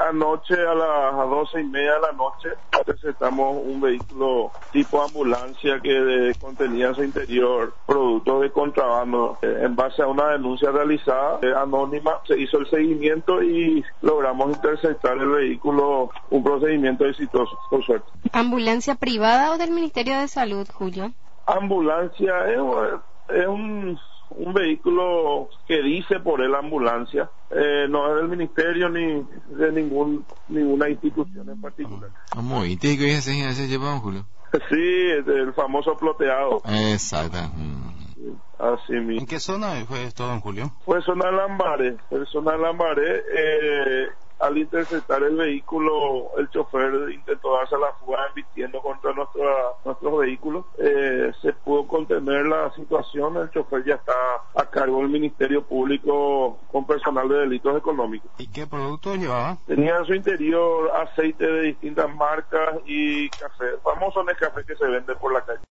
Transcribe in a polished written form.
anoche a las 12:30 de la noche presentamos un vehículo tipo ambulancia que contenía en su interior productos de contrabando. En base a una denuncia realizada anónima, se hizo el seguimiento y logramos interceptar el vehículo, un procedimiento exitoso, por suerte. ¿Ambulancia privada o del Ministerio de Salud, Julio? Ambulancia es un vehículo que dice por él ambulancia, no es del ministerio ni de ninguna institución en particular. ¿Y qué se lleva, Julio? Sí, el famoso ploteado. Exacto. Así mismo. ¿En qué zona fue esto, don Julio? Fue zona Lambaré. Al interceptar el vehículo, el chofer intentó darse a la fuga embistiendo contra nuestros vehículos. Se pudo contener la situación. El chofer ya está a cargo del Ministerio Público con personal de delitos económicos. ¿Y qué producto llevaba? Tenía en su interior aceite de distintas marcas y café. El famoso Nescafé que se vende por la calle.